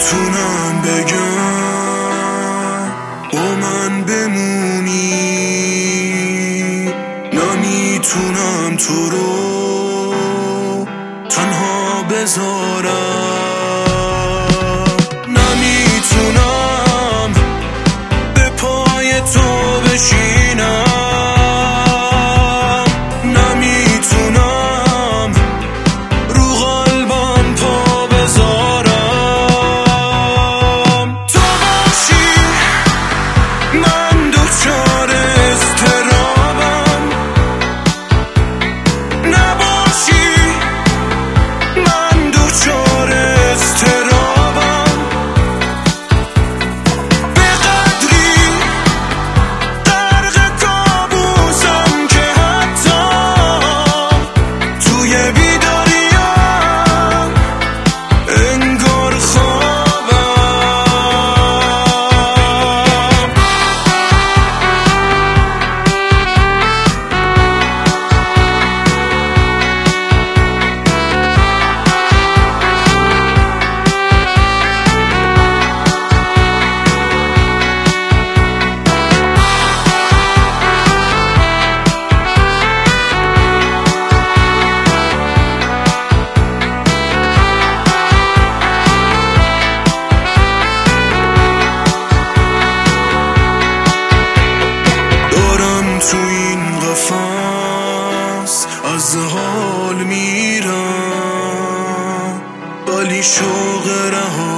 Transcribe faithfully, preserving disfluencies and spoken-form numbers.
نمیتونم بگم با من بمونی، نمیتونم تو رو تنها بذارم، نمیتونم به پای تو بشینم، نمیتونم رو قلبم پا بذارم. تو باشی من دوچار اضطرابم، نباشی من دوچار اضطرابم. به قدری غرق کابوسم که حتی توی بیداریم انگار خوابم. تو این قفس از حال میرم، ولی شوق رها